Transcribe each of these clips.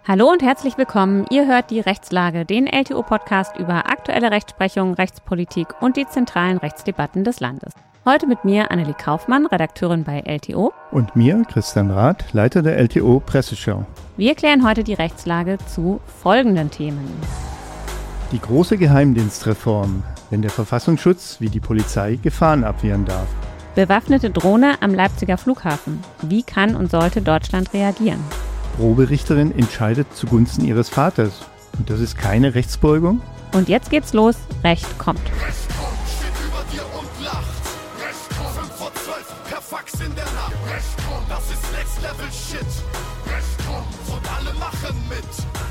Hallo und herzlich willkommen. Ihr hört die Rechtslage, den LTO-Podcast über aktuelle Rechtsprechung, Rechtspolitik und die zentralen Rechtsdebatten des Landes. Heute mit mir Annelie Kaufmann, Redakteurin bei LTO. Und mir, Christian Rath, Leiter der LTO-Presseschau. Wir klären heute die Rechtslage zu folgenden Themen. Die große Geheimdienstreform, wenn der Verfassungsschutz wie die Polizei Gefahren abwehren darf. Bewaffnete Drohne am Leipziger Flughafen. Wie kann und sollte Deutschland reagieren? Pro-Richterin entscheidet zugunsten ihres Vaters. Und das ist keine Rechtsbeugung? Und jetzt geht's los. Recht kommt. Recht kommt, steht über dir und lacht. Recht kommt, 5 vor 12, per Fax in der Nacht. Recht kommt, das ist Next Level Shit. Recht kommt und alle machen mit.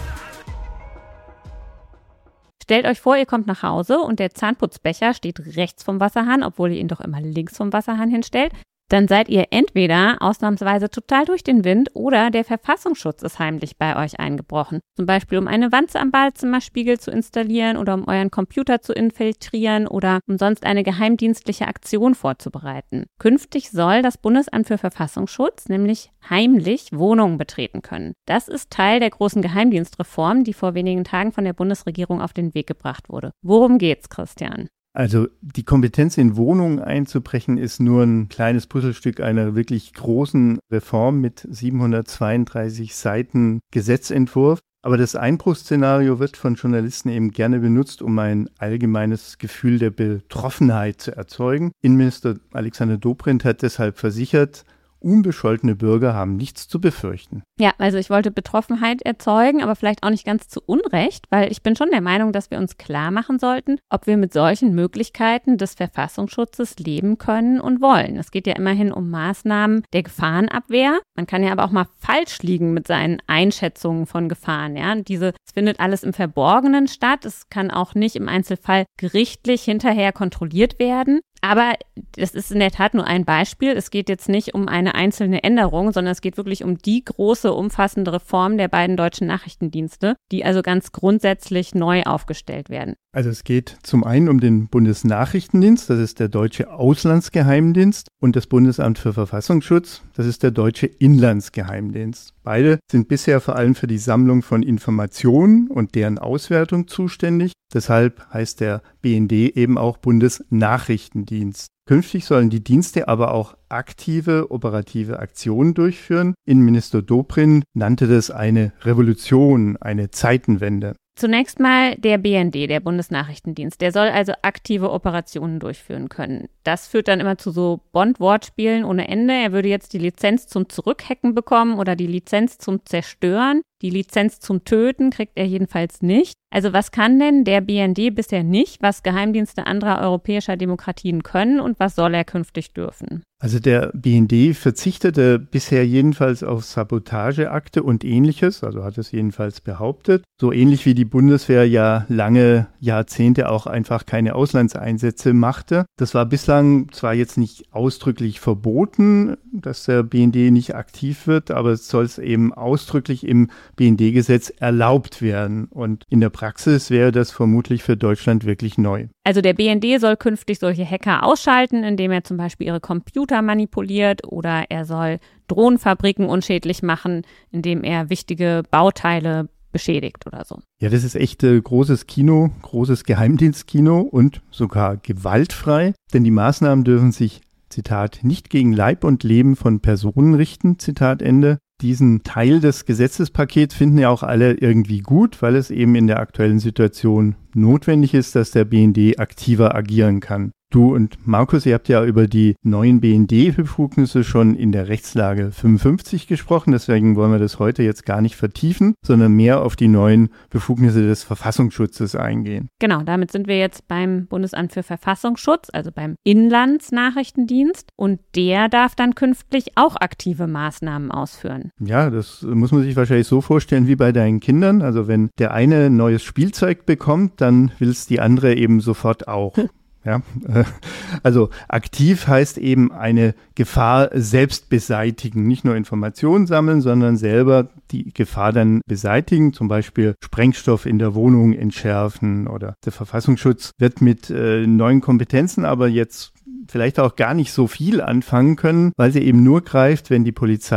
Stellt euch vor, ihr kommt nach Hause und der Zahnputzbecher steht rechts vom Wasserhahn, obwohl ihr ihn doch immer links vom Wasserhahn hinstellt. Dann seid ihr entweder ausnahmsweise total durch den Wind oder der Verfassungsschutz ist heimlich bei euch eingebrochen. Zum Beispiel, um eine Wanze am Badezimmerspiegel zu installieren oder um euren Computer zu infiltrieren oder um sonst eine geheimdienstliche Aktion vorzubereiten. Künftig soll das Bundesamt für Verfassungsschutz nämlich heimlich Wohnungen betreten können. Das ist Teil der großen Geheimdienstreform, die vor wenigen Tagen von der Bundesregierung auf den Weg gebracht wurde. Worum geht's, Christian? Also die Kompetenz in Wohnungen einzubrechen ist nur ein kleines Puzzlestück einer wirklich großen Reform mit 732 Seiten Gesetzentwurf. Aber das Einbruchsszenario wird von Journalisten eben gerne benutzt, um ein allgemeines Gefühl der Betroffenheit zu erzeugen. Innenminister Alexander Dobrindt hat deshalb versichert, unbescholtene Bürger haben nichts zu befürchten. Ja, also ich wollte Betroffenheit erzeugen, aber vielleicht auch nicht ganz zu Unrecht, weil ich bin schon der Meinung, dass wir uns klar machen sollten, ob wir mit solchen Möglichkeiten des Verfassungsschutzes leben können und wollen. Es geht ja immerhin um Maßnahmen der Gefahrenabwehr. Man kann ja aber auch mal falsch liegen mit seinen Einschätzungen von Gefahren. Ja? Es findet alles im Verborgenen statt. Es kann auch nicht im Einzelfall gerichtlich hinterher kontrolliert werden. Aber das ist in der Tat nur ein Beispiel. Es geht jetzt nicht um eine einzelne Änderung, sondern es geht wirklich um die große, umfassende Reform der beiden deutschen Nachrichtendienste, die also ganz grundsätzlich neu aufgestellt werden. Also es geht zum einen um den Bundesnachrichtendienst, das ist der deutsche Auslandsgeheimdienst, und das Bundesamt für Verfassungsschutz, das ist der deutsche Inlandsgeheimdienst. Beide sind bisher vor allem für die Sammlung von Informationen und deren Auswertung zuständig. Deshalb heißt der BND eben auch Bundesnachrichtendienst. Künftig sollen die Dienste aber auch aktive operative Aktionen durchführen. Innenminister Dobrindt nannte das eine Revolution, eine Zeitenwende. Zunächst mal der BND, der Bundesnachrichtendienst. Der soll also aktive Operationen durchführen können. Das führt dann immer zu so Bond-Wortspielen ohne Ende. Er würde jetzt die Lizenz zum Zurückhacken bekommen oder die Lizenz zum Zerstören. Die Lizenz zum Töten kriegt er jedenfalls nicht. Also was kann denn der BND bisher nicht, was Geheimdienste anderer europäischer Demokratien können und was soll er künftig dürfen? Also der BND verzichtete bisher jedenfalls auf Sabotageakte und Ähnliches, also hat es jedenfalls behauptet. So ähnlich wie die Bundeswehr ja lange Jahrzehnte auch einfach keine Auslandseinsätze machte. Das war bislang zwar jetzt nicht ausdrücklich verboten, dass der BND nicht aktiv wird, aber es soll es eben ausdrücklich im BND-Gesetz erlaubt werden. Und in der Praxis wäre das vermutlich für Deutschland wirklich neu. Also der BND soll künftig solche Hacker ausschalten, indem er zum Beispiel ihre Computer manipuliert, oder er soll Drohnenfabriken unschädlich machen, indem er wichtige Bauteile beschädigt oder so. Ja, das ist echt großes Kino, großes Geheimdienstkino und sogar gewaltfrei, denn die Maßnahmen dürfen sich, Zitat, nicht gegen Leib und Leben von Personen richten, Zitat Ende. Diesen Teil des Gesetzespakets finden ja auch alle irgendwie gut, weil es eben in der aktuellen Situation notwendig ist, dass der BND aktiver agieren kann. Du und Markus, ihr habt ja über die neuen BND-Befugnisse schon in der Rechtslage 55 gesprochen, deswegen wollen wir das heute jetzt gar nicht vertiefen, sondern mehr auf die neuen Befugnisse des Verfassungsschutzes eingehen. Genau, damit sind wir jetzt beim Bundesamt für Verfassungsschutz, also beim Inlandsnachrichtendienst, und der darf dann künftig auch aktive Maßnahmen ausführen. Ja, das muss man sich wahrscheinlich so vorstellen wie bei deinen Kindern. Also wenn der eine ein neues Spielzeug bekommt, dann will es die andere eben sofort auch. Ja, also aktiv heißt eben eine Gefahr selbst beseitigen, nicht nur Informationen sammeln, sondern selber die Gefahr dann beseitigen, zum Beispiel Sprengstoff in der Wohnung entschärfen, oder der Verfassungsschutz wird mit neuen Kompetenzen aber jetzt vielleicht auch gar nicht so viel anfangen können, weil sie eben nur greift, wenn die Polizei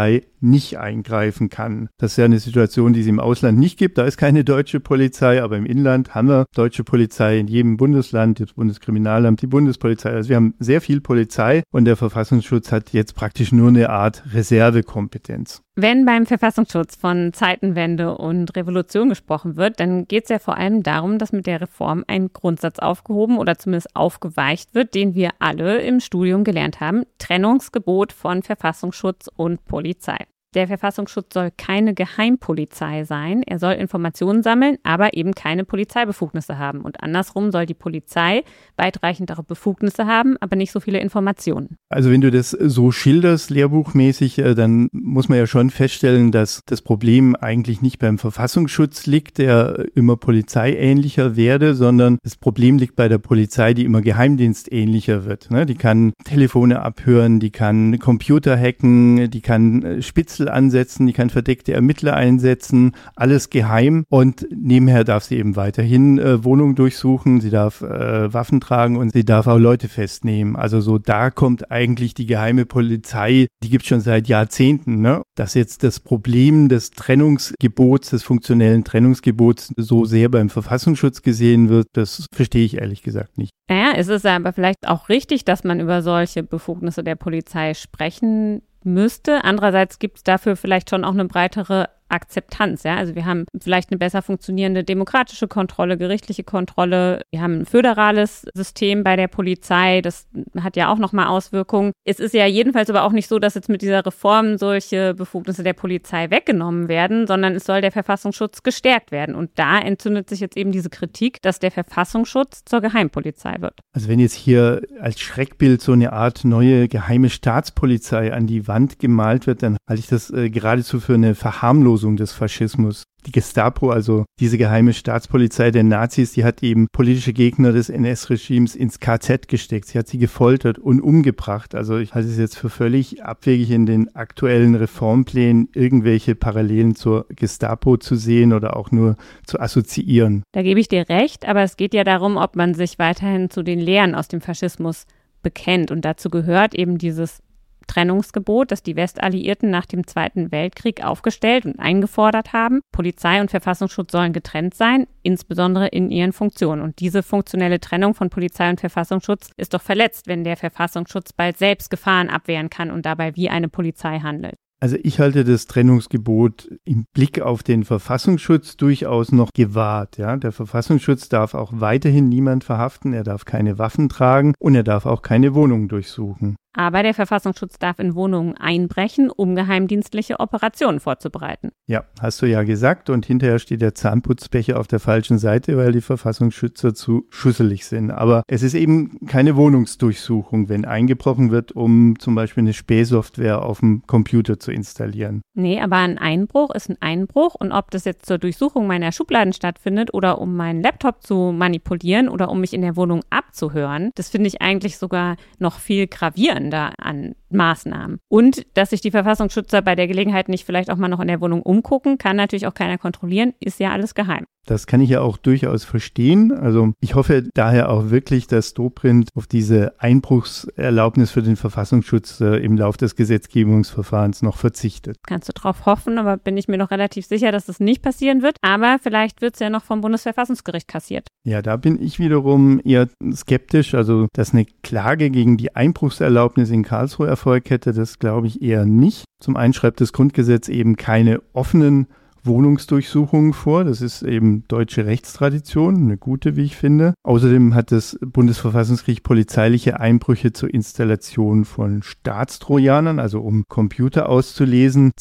nicht eingreifen kann. Das ist ja eine Situation, die es im Ausland nicht gibt. Da ist keine deutsche Polizei, aber im Inland haben wir deutsche Polizei in jedem Bundesland, das Bundeskriminalamt, die Bundespolizei. Also wir haben sehr viel Polizei und der Verfassungsschutz hat jetzt praktisch nur eine Art Reservekompetenz. Wenn beim Verfassungsschutz von Zeitenwende und Revolution gesprochen wird, dann geht es ja vor allem darum, dass mit der Reform ein Grundsatz aufgehoben oder zumindest aufgeweicht wird, den wir alle im Studium gelernt haben: Trennungsgebot von Verfassungsschutz und Polizei. Der Verfassungsschutz soll keine Geheimpolizei sein. Er soll Informationen sammeln, aber eben keine Polizeibefugnisse haben. Und andersrum soll die Polizei weitreichendere Befugnisse haben, aber nicht so viele Informationen. Also wenn du das so schilderst, lehrbuchmäßig, dann muss man ja schon feststellen, dass das Problem eigentlich nicht beim Verfassungsschutz liegt, der immer polizeiähnlicher werde, sondern das Problem liegt bei der Polizei, die immer geheimdienstähnlicher wird. Die kann Telefone abhören, die kann Computer hacken, die kann Spitzel ansetzen, die kann verdeckte Ermittler einsetzen, alles geheim, und nebenher darf sie eben weiterhin Wohnungen durchsuchen, sie darf Waffen tragen und sie darf auch Leute festnehmen. Also so, da kommt eigentlich die geheime Polizei, die gibt es schon seit Jahrzehnten, ne? Dass jetzt das Problem des Trennungsgebots, des funktionellen Trennungsgebots so sehr beim Verfassungsschutz gesehen wird, das verstehe ich ehrlich gesagt nicht. Naja, es ist aber vielleicht auch richtig, dass man über solche Befugnisse der Polizei sprechen müsste. Andererseits gibt es dafür vielleicht schon auch eine breitere Akzeptanz. Ja? Also wir haben vielleicht eine besser funktionierende demokratische Kontrolle, gerichtliche Kontrolle. Wir haben ein föderales System bei der Polizei. Das hat ja auch nochmal Auswirkungen. Es ist ja jedenfalls aber auch nicht so, dass jetzt mit dieser Reform solche Befugnisse der Polizei weggenommen werden, sondern es soll der Verfassungsschutz gestärkt werden. Und da entzündet sich jetzt eben diese Kritik, dass der Verfassungsschutz zur Geheimpolizei wird. Also wenn jetzt hier als Schreckbild so eine Art neue geheime Staatspolizei an die Wand gemalt wird, dann halte ich das geradezu für eine Verharmlosung des Faschismus. Die Gestapo, also diese geheime Staatspolizei der Nazis, die hat eben politische Gegner des NS-Regimes ins KZ gesteckt. Sie hat sie gefoltert und umgebracht. Also ich halte es jetzt für völlig abwegig, in den aktuellen Reformplänen irgendwelche Parallelen zur Gestapo zu sehen oder auch nur zu assoziieren. Da gebe ich dir recht, aber es geht ja darum, ob man sich weiterhin zu den Lehren aus dem Faschismus bekennt. Und dazu gehört eben dieses Trennungsgebot, das die Westalliierten nach dem Zweiten Weltkrieg aufgestellt und eingefordert haben. Polizei und Verfassungsschutz sollen getrennt sein, insbesondere in ihren Funktionen. Und diese funktionelle Trennung von Polizei und Verfassungsschutz ist doch verletzt, wenn der Verfassungsschutz bald selbst Gefahren abwehren kann und dabei wie eine Polizei handelt. Also ich halte das Trennungsgebot im Blick auf den Verfassungsschutz durchaus noch gewahrt. Ja? Der Verfassungsschutz darf auch weiterhin niemand verhaften, er darf keine Waffen tragen und er darf auch keine Wohnungen durchsuchen. Aber der Verfassungsschutz darf in Wohnungen einbrechen, um geheimdienstliche Operationen vorzubereiten. Ja, hast du ja gesagt. Und hinterher steht der Zahnputzbecher auf der falschen Seite, weil die Verfassungsschützer zu schusselig sind. Aber es ist eben keine Wohnungsdurchsuchung, wenn eingebrochen wird, um zum Beispiel eine Spähsoftware auf dem Computer zu installieren. Nee, aber ein Einbruch ist ein Einbruch. Und ob das jetzt zur Durchsuchung meiner Schubladen stattfindet oder um meinen Laptop zu manipulieren oder um mich in der Wohnung abzuhören, das finde ich eigentlich sogar noch viel gravierender an Maßnahmen. Und dass sich die Verfassungsschützer bei der Gelegenheit nicht vielleicht auch mal noch in der Wohnung umgucken, kann natürlich auch keiner kontrollieren, ist ja alles geheim. Das kann ich ja auch durchaus verstehen. Also ich hoffe daher auch wirklich, dass Dobrindt auf diese Einbruchserlaubnis für den Verfassungsschutz im Lauf des Gesetzgebungsverfahrens noch verzichtet. Kannst du drauf hoffen, aber bin ich mir noch relativ sicher, dass das nicht passieren wird. Aber vielleicht wird es ja noch vom Bundesverfassungsgericht kassiert. Ja, da bin ich wiederum eher skeptisch. Also, dass eine Klage gegen die Einbruchserlaubnis in Karlsruhe Erfolg hätte, das glaube ich eher nicht. Zum einen schreibt das Grundgesetz eben keine offenen Wohnungsdurchsuchungen vor. Das ist eben deutsche Rechtstradition, eine gute, wie ich finde. Außerdem hat das Bundesverfassungsgericht polizeiliche Einbrüche zur Installation von Staatstrojanern, also um Computer auszulesen,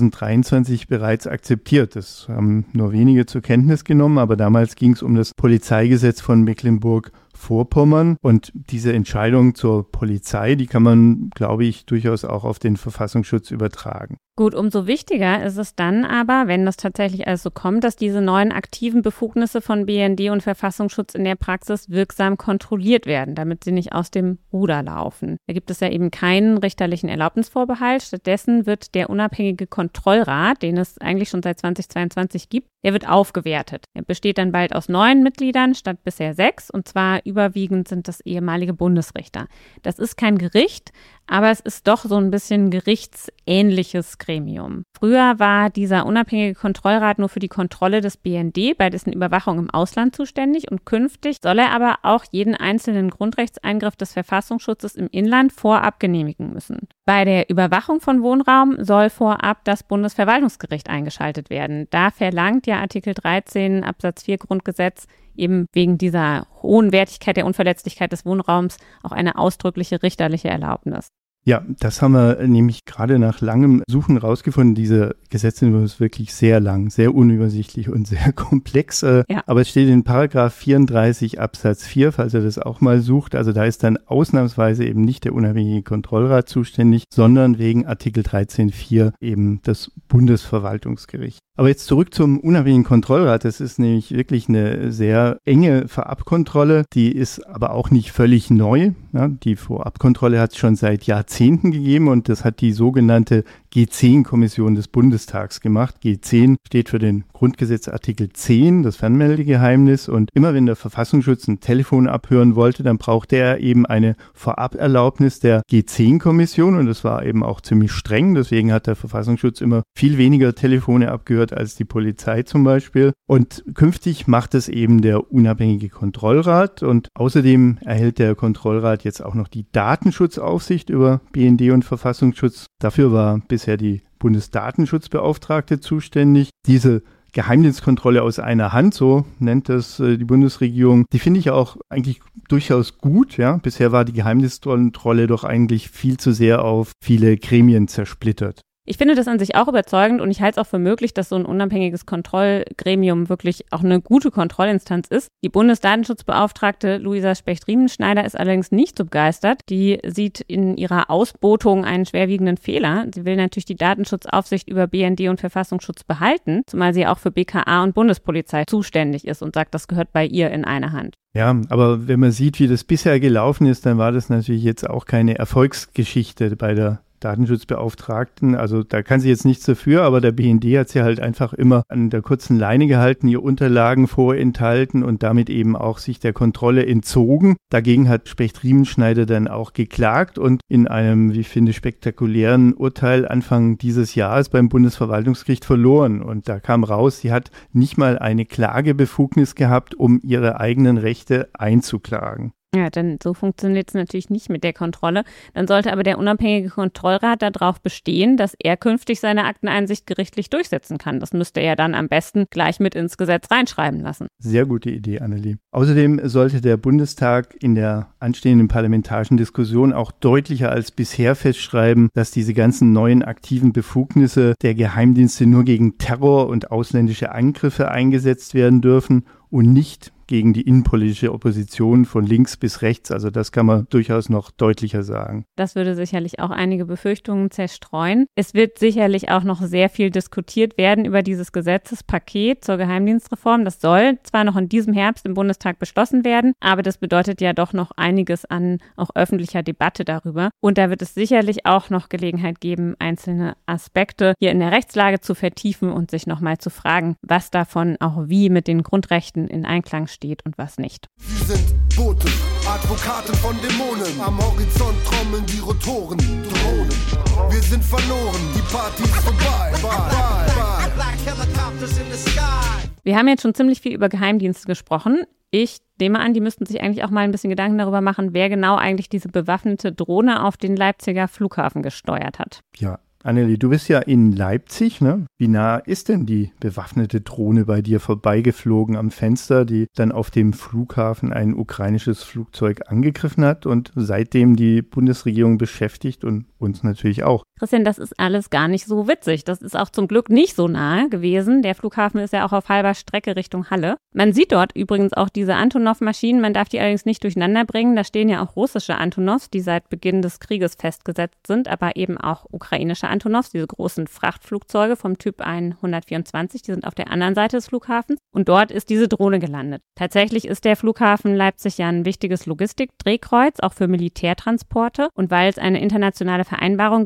2023 bereits akzeptiert. Das haben nur wenige zur Kenntnis genommen, aber damals ging es um das Polizeigesetz von Mecklenburg-Vorpommern und diese Entscheidung zur Polizei, die kann man, glaube ich, durchaus auch auf den Verfassungsschutz übertragen. Gut, umso wichtiger ist es dann aber, wenn das tatsächlich alles so kommt, dass diese neuen aktiven Befugnisse von BND und Verfassungsschutz in der Praxis wirksam kontrolliert werden, damit sie nicht aus dem Ruder laufen. Da gibt es ja eben keinen richterlichen Erlaubnisvorbehalt. Stattdessen wird der unabhängige Kontrollrat, den es eigentlich schon seit 2022 gibt, der wird aufgewertet. Er besteht dann bald aus 9 Mitgliedern statt bisher 6, und zwar überwiegend sind das ehemalige Bundesrichter. Das ist kein Gericht, aber es ist doch so ein bisschen gerichtsähnliches Gremium. Früher war dieser unabhängige Kontrollrat nur für die Kontrolle des BND bei dessen Überwachung im Ausland zuständig und künftig soll er aber auch jeden einzelnen Grundrechtseingriff des Verfassungsschutzes im Inland vorab genehmigen müssen. Bei der Überwachung von Wohnraum soll vorab das Bundesverwaltungsgericht eingeschaltet werden. Da verlangt ja Artikel 13 Absatz 4 Grundgesetz eben wegen dieser hohen Wertigkeit der Unverletzlichkeit des Wohnraums auch eine ausdrückliche richterliche Erlaubnis. Ja, das haben wir nämlich gerade nach langem Suchen rausgefunden. Dieser Gesetzentwurf ist wirklich sehr lang, sehr unübersichtlich und sehr komplex. Ja. Aber es steht in Paragraph 34 Absatz 4, falls ihr das auch mal sucht. Also da ist dann ausnahmsweise eben nicht der unabhängige Kontrollrat zuständig, sondern wegen Artikel 13.4 eben das Bundesverwaltungsgericht. Aber jetzt zurück zum unabhängigen Kontrollrat. Das ist nämlich wirklich eine sehr enge Vorabkontrolle. Die ist aber auch nicht völlig neu. Ja, die Vorabkontrolle hat es schon seit Jahrzehnten gegeben und das hat die sogenannte G10-Kommission des Bundestags gemacht. G10 steht für den Grundgesetzartikel 10, das Fernmeldegeheimnis. Und immer wenn der Verfassungsschutz ein Telefon abhören wollte, dann brauchte er eben eine Voraberlaubnis der G10-Kommission. Und das war eben auch ziemlich streng. Deswegen hat der Verfassungsschutz immer viel weniger Telefone abgehört als die Polizei zum Beispiel. Und künftig macht es eben der unabhängige Kontrollrat. Und außerdem erhält der Kontrollrat jetzt auch noch die Datenschutzaufsicht über BND und Verfassungsschutz. Dafür war bisher die Bundesdatenschutzbeauftragte zuständig. Diese Geheimdienstkontrolle aus einer Hand, so nennt das die Bundesregierung, die finde ich auch eigentlich durchaus gut. Ja? Bisher war die Geheimdienstkontrolle doch eigentlich viel zu sehr auf viele Gremien zersplittert. Ich finde das an sich auch überzeugend und ich halte es auch für möglich, dass so ein unabhängiges Kontrollgremium wirklich auch eine gute Kontrollinstanz ist. Die Bundesdatenschutzbeauftragte Luisa Specht-Riemenschneider ist allerdings nicht so begeistert. Die sieht in ihrer Ausbotung einen schwerwiegenden Fehler. Sie will natürlich die Datenschutzaufsicht über BND und Verfassungsschutz behalten, zumal sie auch für BKA und Bundespolizei zuständig ist und sagt, das gehört bei ihr in eine Hand. Ja, aber wenn man sieht, wie das bisher gelaufen ist, dann war das natürlich jetzt auch keine Erfolgsgeschichte bei der Datenschutzbeauftragten. Also da kann sie jetzt nichts dafür, aber der BND hat sie halt einfach immer an der kurzen Leine gehalten, ihr Unterlagen vorenthalten und damit eben auch sich der Kontrolle entzogen. Dagegen hat Specht-Riemenschneider dann auch geklagt und in einem, wie ich finde, spektakulären Urteil Anfang dieses Jahres beim Bundesverwaltungsgericht verloren. Und da kam raus, sie hat nicht mal eine Klagebefugnis gehabt, um ihre eigenen Rechte einzuklagen. Ja, denn so funktioniert es natürlich nicht mit der Kontrolle. Dann sollte aber der unabhängige Kontrollrat darauf bestehen, dass er künftig seine Akteneinsicht gerichtlich durchsetzen kann. Das müsste er dann am besten gleich mit ins Gesetz reinschreiben lassen. Sehr gute Idee, Annelie. Außerdem sollte der Bundestag in der anstehenden parlamentarischen Diskussion auch deutlicher als bisher festschreiben, dass diese ganzen neuen aktiven Befugnisse der Geheimdienste nur gegen Terror und ausländische Angriffe eingesetzt werden dürfen und nicht gegen die innenpolitische Opposition von links bis rechts. Also das kann man durchaus noch deutlicher sagen. Das würde sicherlich auch einige Befürchtungen zerstreuen. Es wird sicherlich auch noch sehr viel diskutiert werden über dieses Gesetzespaket zur Geheimdienstreform. Das soll zwar noch in diesem Herbst im Bundestag beschlossen werden, aber das bedeutet ja doch noch einiges an auch öffentlicher Debatte darüber. Und da wird es sicherlich auch noch Gelegenheit geben, einzelne Aspekte hier in der Rechtslage zu vertiefen und sich nochmal zu fragen, was davon auch wie mit den Grundrechten in Einklang steht und was nicht. Sie sind Boten, Advokaten von Dämonen. Am Horizont trommeln die Rotoren, Drohnen. Wir sind verloren, die Party ist vorbei. Wir haben jetzt schon ziemlich viel über Geheimdienste gesprochen. Ich nehme an, die müssten sich eigentlich auch mal ein bisschen Gedanken darüber machen, wer genau eigentlich diese bewaffnete Drohne auf den Leipziger Flughafen gesteuert hat. Ja. Annelie, du bist ja in Leipzig, ne? Wie nah ist denn die bewaffnete Drohne bei dir vorbeigeflogen am Fenster, die dann auf dem Flughafen ein ukrainisches Flugzeug angegriffen hat und seitdem die Bundesregierung beschäftigt und uns natürlich auch? Christian, das ist alles gar nicht so witzig. Das ist auch zum Glück nicht so nahe gewesen. Der Flughafen ist ja auch auf halber Strecke Richtung Halle. Man sieht dort übrigens auch diese Antonov-Maschinen. Man darf die allerdings nicht durcheinander bringen. Da stehen ja auch russische Antonovs, die seit Beginn des Krieges festgesetzt sind, aber eben auch ukrainische Antonovs, diese großen Frachtflugzeuge vom Typ 124, die sind auf der anderen Seite des Flughafens und dort ist diese Drohne gelandet. Tatsächlich ist der Flughafen Leipzig ja ein wichtiges Logistikdrehkreuz, auch für Militärtransporte und weil es eine internationale Vereinbarung gibt, können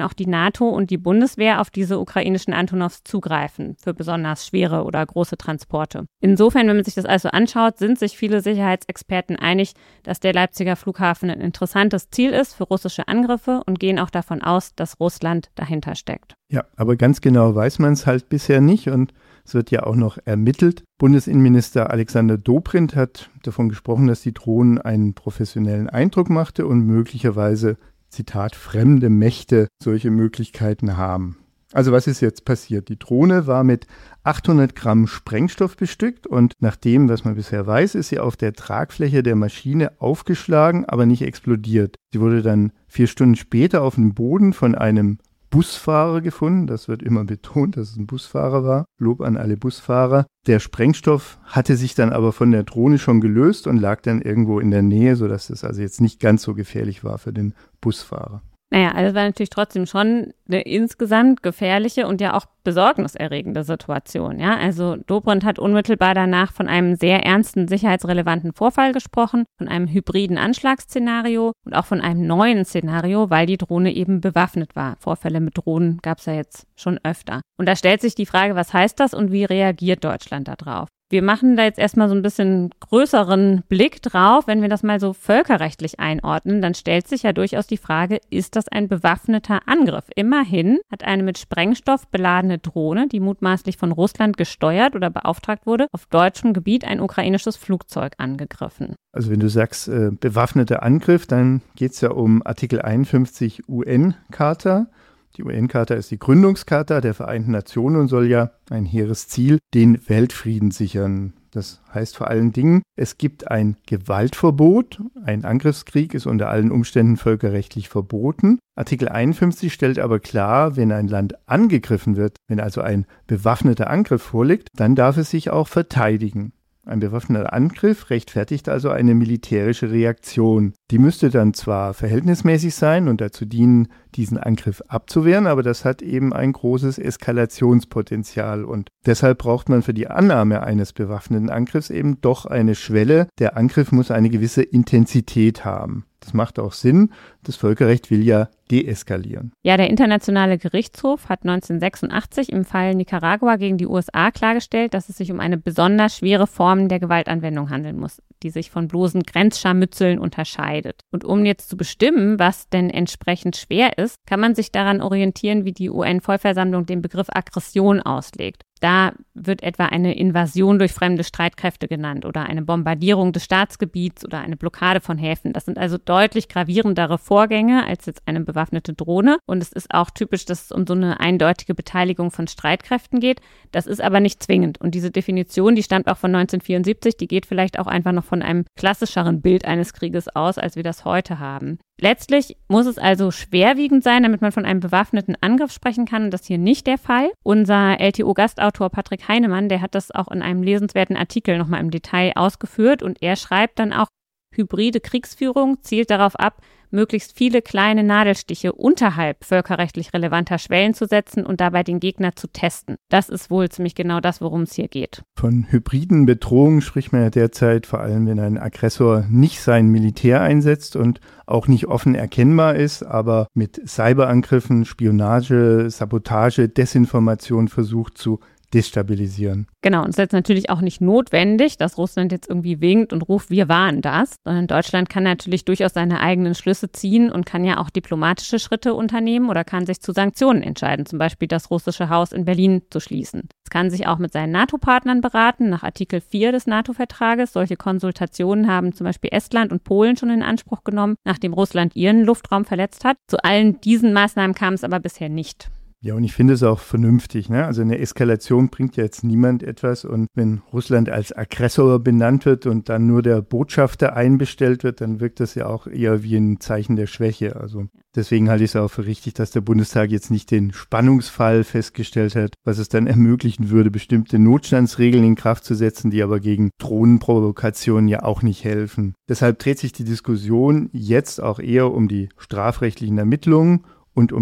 auch die NATO und die Bundeswehr auf diese ukrainischen Antonovs zugreifen für besonders schwere oder große Transporte. Insofern, wenn man sich das also anschaut, sind sich viele Sicherheitsexperten einig, dass der Leipziger Flughafen ein interessantes Ziel ist für russische Angriffe und gehen auch davon aus, dass Russland dahinter steckt. Ja, aber ganz genau weiß man es halt bisher nicht und es wird ja auch noch ermittelt. Bundesinnenminister Alexander Dobrindt hat davon gesprochen, dass die Drohnen einen professionellen Eindruck machte und möglicherweise, Zitat, fremde Mächte solche Möglichkeiten haben. Also was ist jetzt passiert? Die Drohne war mit 800 Gramm Sprengstoff bestückt und nach dem, was man bisher weiß, ist sie auf der Tragfläche der Maschine aufgeschlagen, aber nicht explodiert. Sie wurde dann 4 Stunden später auf dem Boden von einem Busfahrer gefunden. Das wird immer betont, dass es ein Busfahrer war. Lob an alle Busfahrer. Der Sprengstoff hatte sich dann aber von der Drohne schon gelöst und lag dann irgendwo in der Nähe, sodass es also jetzt nicht ganz so gefährlich war für den Busfahrer. Naja, also es war natürlich trotzdem schon eine insgesamt gefährliche und ja auch besorgniserregende Situation. Ja? Also Dobrindt hat unmittelbar danach von einem sehr ernsten sicherheitsrelevanten Vorfall gesprochen, von einem hybriden Anschlagsszenario und auch von einem neuen Szenario, weil die Drohne eben bewaffnet war. Vorfälle mit Drohnen gab es ja jetzt schon öfter. Und da stellt sich die Frage, was heißt das und wie reagiert Deutschland darauf? Wir machen da jetzt erstmal so ein bisschen größeren Blick drauf. Wenn wir das mal so völkerrechtlich einordnen, dann stellt sich ja durchaus die Frage, ist das ein bewaffneter Angriff? Immerhin hat eine mit Sprengstoff beladene Drohne, die mutmaßlich von Russland gesteuert oder beauftragt wurde, auf deutschem Gebiet ein ukrainisches Flugzeug angegriffen. Also wenn du sagst bewaffneter Angriff, dann geht es ja um Artikel 51 UN-Charta. Die UN-Charta ist die Gründungscharta der Vereinten Nationen und soll ja ein hehres Ziel, den Weltfrieden sichern. Das heißt vor allen Dingen, es gibt ein Gewaltverbot. Ein Angriffskrieg ist unter allen Umständen völkerrechtlich verboten. Artikel 51 stellt aber klar, wenn ein Land angegriffen wird, wenn also ein bewaffneter Angriff vorliegt, dann darf es sich auch verteidigen. Ein bewaffneter Angriff rechtfertigt also eine militärische Reaktion. Die müsste dann zwar verhältnismäßig sein und dazu dienen, diesen Angriff abzuwehren, aber das hat eben ein großes Eskalationspotenzial und deshalb braucht man für die Annahme eines bewaffneten Angriffs eben doch eine Schwelle. Der Angriff muss eine gewisse Intensität haben. Das macht auch Sinn. Das Völkerrecht will ja deeskalieren. Ja, der Internationale Gerichtshof hat 1986 im Fall Nicaragua gegen die USA klargestellt, dass es sich um eine besonders schwere Form der Gewaltanwendung handeln muss, die sich von bloßen Grenzscharmützeln unterscheidet. Und um jetzt zu bestimmen, was denn entsprechend schwer ist, kann man sich daran orientieren, wie die UN-Vollversammlung den Begriff Aggression auslegt. Da wird etwa eine Invasion durch fremde Streitkräfte genannt oder eine Bombardierung des Staatsgebiets oder eine Blockade von Häfen. Das sind also deutlich gravierendere Vorgänge als jetzt eine bewaffnete Drohne. Und es ist auch typisch, dass es um so eine eindeutige Beteiligung von Streitkräften geht. Das ist aber nicht zwingend. Und diese Definition, die stammt auch von 1974, die geht vielleicht auch einfach noch von einem klassischeren Bild eines Krieges aus, als wir das heute haben. Letztlich muss es also schwerwiegend sein, damit man von einem bewaffneten Angriff sprechen kann. Und das ist hier nicht der Fall. Unser LTO-Gastautor Patrick Heinemann, der hat das auch in einem lesenswerten Artikel nochmal im Detail ausgeführt. Und er schreibt dann auch, hybride Kriegsführung zielt darauf ab, möglichst viele kleine Nadelstiche unterhalb völkerrechtlich relevanter Schwellen zu setzen und dabei den Gegner zu testen. Das ist wohl ziemlich genau das, worum es hier geht. Von hybriden Bedrohungen spricht man ja derzeit vor allem, wenn ein Aggressor nicht sein Militär einsetzt und auch nicht offen erkennbar ist, aber mit Cyberangriffen, Spionage, Sabotage, Desinformation versucht zu destabilisieren. Genau, und es ist jetzt natürlich auch nicht notwendig, dass Russland jetzt irgendwie winkt und ruft, wir waren das, sondern Deutschland kann natürlich durchaus seine eigenen Schlüsse ziehen und kann ja auch diplomatische Schritte unternehmen oder kann sich zu Sanktionen entscheiden, zum Beispiel das russische Haus in Berlin zu schließen. Es kann sich auch mit seinen NATO-Partnern beraten, nach Artikel 4 des NATO-Vertrages. Solche Konsultationen haben zum Beispiel Estland und Polen schon in Anspruch genommen, nachdem Russland ihren Luftraum verletzt hat. Zu allen diesen Maßnahmen kam es aber bisher nicht. Ja, und ich finde es auch vernünftig, ne? Also eine Eskalation bringt ja jetzt niemand etwas und wenn Russland als Aggressor benannt wird und dann nur der Botschafter einbestellt wird, dann wirkt das ja auch eher wie ein Zeichen der Schwäche. Also deswegen halte ich es auch für richtig, dass der Bundestag jetzt nicht den Spannungsfall festgestellt hat, was es dann ermöglichen würde, bestimmte Notstandsregeln in Kraft zu setzen, die aber gegen Drohnenprovokationen ja auch nicht helfen. Deshalb dreht sich die Diskussion jetzt auch eher um die strafrechtlichen Ermittlungen und um die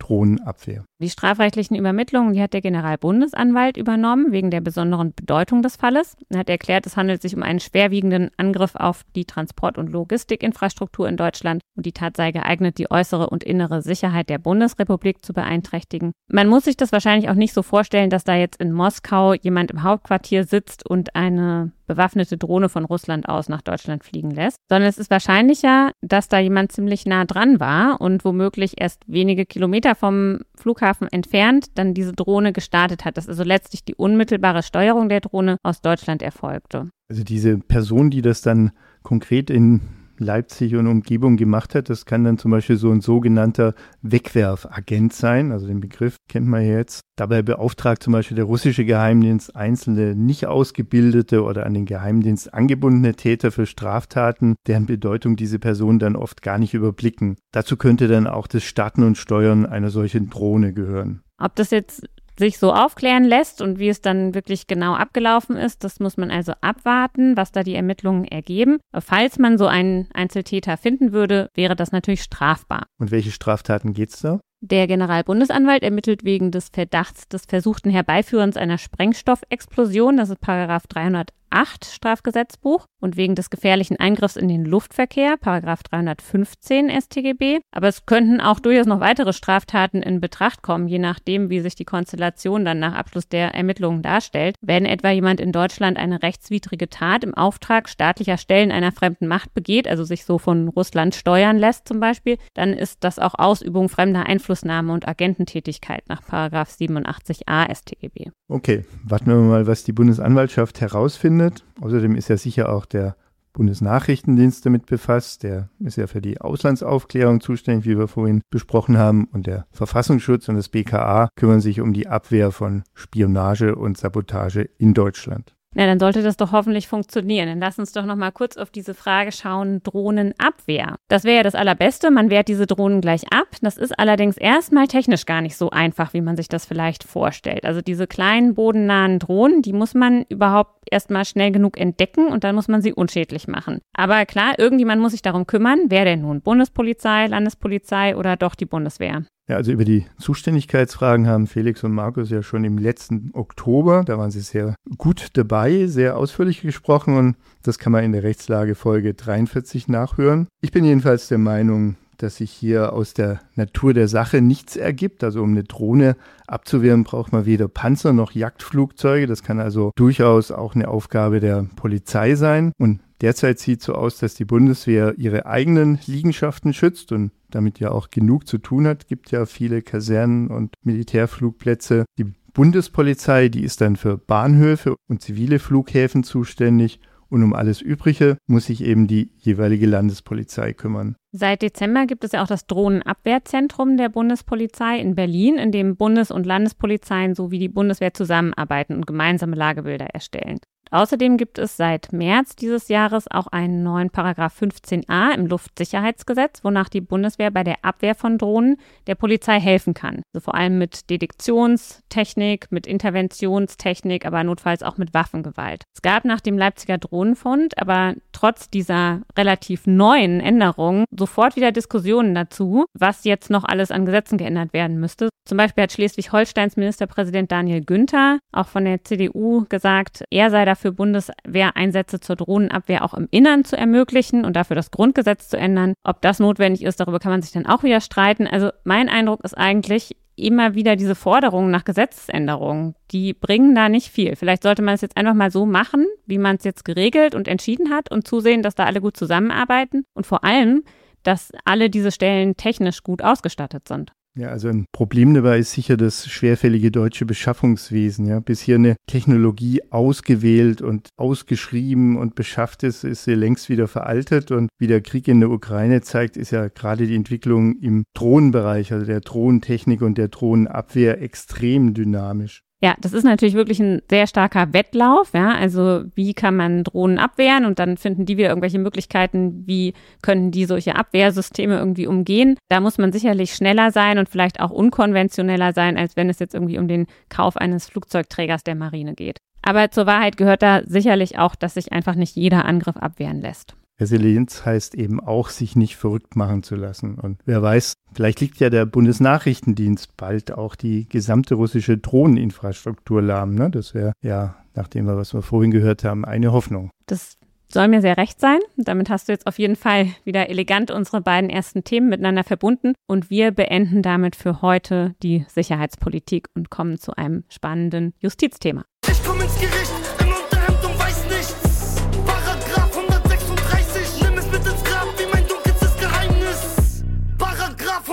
Drohnenabwehr. Die strafrechtlichen Übermittlungen, die hat der Generalbundesanwalt übernommen, wegen der besonderen Bedeutung des Falles. Er hat erklärt, es handelt sich um einen schwerwiegenden Angriff auf die Transport- und Logistikinfrastruktur in Deutschland und die Tat sei geeignet, die äußere und innere Sicherheit der Bundesrepublik zu beeinträchtigen. Man muss sich das wahrscheinlich auch nicht so vorstellen, dass da jetzt in Moskau jemand im Hauptquartier sitzt und eine bewaffnete Drohne von Russland aus nach Deutschland fliegen lässt, sondern es ist wahrscheinlicher, dass da jemand ziemlich nah dran war und womöglich erst wenige Kilometer vom Flughafen entfernt dann diese Drohne gestartet hat, dass also letztlich die unmittelbare Steuerung der Drohne aus Deutschland erfolgte. Also diese Person, die das dann konkret in Leipzig und Umgebung gemacht hat, das kann dann zum Beispiel so ein sogenannter Wegwerfagent sein, also den Begriff kennt man jetzt. Dabei beauftragt zum Beispiel der russische Geheimdienst einzelne nicht ausgebildete oder an den Geheimdienst angebundene Täter für Straftaten, deren Bedeutung diese Personen dann oft gar nicht überblicken. Dazu könnte dann auch das Starten und Steuern einer solchen Drohne gehören. Ob das jetzt sich so aufklären lässt und wie es dann wirklich genau abgelaufen ist, das muss man also abwarten, was da die Ermittlungen ergeben. Falls man so einen Einzeltäter finden würde, wäre das natürlich strafbar. Und welche Straftaten geht's da? Der Generalbundesanwalt ermittelt wegen des Verdachts des versuchten Herbeiführens einer Sprengstoffexplosion, das ist Paragraph 308 Strafgesetzbuch, und wegen des gefährlichen Eingriffs in den Luftverkehr, Paragraph 315 StGB. Aber es könnten auch durchaus noch weitere Straftaten in Betracht kommen, je nachdem, wie sich die Konstellation dann nach Abschluss der Ermittlungen darstellt. Wenn etwa jemand in Deutschland eine rechtswidrige Tat im Auftrag staatlicher Stellen einer fremden Macht begeht, also sich so von Russland steuern lässt zum Beispiel, dann ist das auch Ausübung fremder Einflussnahme und Agententätigkeit nach Paragraph 87a StGB. Okay, warten wir mal, was die Bundesanwaltschaft herausfindet. Außerdem ist ja sicher auch der Bundesnachrichtendienst damit befasst. Der ist ja für die Auslandsaufklärung zuständig, wie wir vorhin besprochen haben. Und der Verfassungsschutz und das BKA kümmern sich um die Abwehr von Spionage und Sabotage in Deutschland. Na, dann sollte das doch hoffentlich funktionieren. Dann lass uns doch noch mal kurz auf diese Frage schauen, Drohnenabwehr. Das wäre ja das Allerbeste, man wehrt diese Drohnen gleich ab. Das ist allerdings erstmal technisch gar nicht so einfach, wie man sich das vielleicht vorstellt. Also diese kleinen bodennahen Drohnen, die muss man überhaupt erstmal schnell genug entdecken und dann muss man sie unschädlich machen. Aber klar, irgendjemand muss sich darum kümmern. Wer denn nun? Bundespolizei, Landespolizei oder doch die Bundeswehr? Ja, also über die Zuständigkeitsfragen haben Felix und Markus ja schon im letzten Oktober, da waren sie sehr gut dabei, sehr ausführlich gesprochen und das kann man in der Rechtslage Folge 43 nachhören. Ich bin jedenfalls der Meinung, dass sich hier aus der Natur der Sache nichts ergibt. Also um eine Drohne abzuwehren, braucht man weder Panzer noch Jagdflugzeuge. Das kann also durchaus auch eine Aufgabe der Polizei sein. Und derzeit sieht es so aus, dass die Bundeswehr ihre eigenen Liegenschaften schützt und damit ja auch genug zu tun hat. Es gibt ja viele Kasernen und Militärflugplätze. Die Bundespolizei, die ist dann für Bahnhöfe und zivile Flughäfen zuständig. Und um alles Übrige muss sich eben die jeweilige Landespolizei kümmern. Seit Dezember gibt es ja auch das Drohnenabwehrzentrum der Bundespolizei in Berlin, in dem Bundes- und Landespolizeien sowie die Bundeswehr zusammenarbeiten und gemeinsame Lagebilder erstellen. Außerdem gibt es seit März dieses Jahres auch einen neuen Paragraph 15a im Luftsicherheitsgesetz, wonach die Bundeswehr bei der Abwehr von Drohnen der Polizei helfen kann. Also vor allem mit Detektionstechnik, mit Interventionstechnik, aber notfalls auch mit Waffengewalt. Es gab nach dem Leipziger Drohnenfund aber trotz dieser relativ neuen Änderungen sofort wieder Diskussionen dazu, was jetzt noch alles an Gesetzen geändert werden müsste. Zum Beispiel hat Schleswig-Holsteins Ministerpräsident Daniel Günther auch von der CDU gesagt, er sei dafür, Bundeswehreinsätze zur Drohnenabwehr auch im Innern zu ermöglichen und dafür das Grundgesetz zu ändern. Ob das notwendig ist, darüber kann man sich dann auch wieder streiten. Also mein Eindruck ist eigentlich, immer wieder diese Forderungen nach Gesetzesänderungen, die bringen da nicht viel. Vielleicht sollte man es jetzt einfach mal so machen, wie man es jetzt geregelt und entschieden hat und zusehen, dass da alle gut zusammenarbeiten und vor allem, dass alle diese Stellen technisch gut ausgestattet sind. Ja, also ein Problem dabei ist sicher das schwerfällige deutsche Beschaffungswesen. Ja, bis hier eine Technologie ausgewählt und ausgeschrieben und beschafft ist sie längst wieder veraltet. Und wie der Krieg in der Ukraine zeigt, ist ja gerade die Entwicklung im Drohnenbereich, also der Drohnentechnik und der Drohnenabwehr, extrem dynamisch. Ja, das ist natürlich wirklich ein sehr starker Wettlauf, ja, also wie kann man Drohnen abwehren und dann finden die wieder irgendwelche Möglichkeiten, wie können die solche Abwehrsysteme irgendwie umgehen. Da muss man sicherlich schneller sein und vielleicht auch unkonventioneller sein, als wenn es jetzt irgendwie um den Kauf eines Flugzeugträgers der Marine geht. Aber zur Wahrheit gehört da sicherlich auch, dass sich einfach nicht jeder Angriff abwehren lässt. Resilienz heißt eben auch, sich nicht verrückt machen zu lassen. Und wer weiß, vielleicht liegt ja der Bundesnachrichtendienst bald auch die gesamte russische Drohneninfrastruktur lahm. Ne? Das wäre ja, nachdem was wir vorhin gehört haben, eine Hoffnung. Das soll mir sehr recht sein. Damit hast du jetzt auf jeden Fall wieder elegant unsere beiden ersten Themen miteinander verbunden. Und wir beenden damit für heute die Sicherheitspolitik und kommen zu einem spannenden Justizthema. Ich komm ins Gericht im Unterhemd und weiß nichts. Paragraph 136, nimm es mit ins Grab wie mein dunkelstes Geheimnis. Paragraph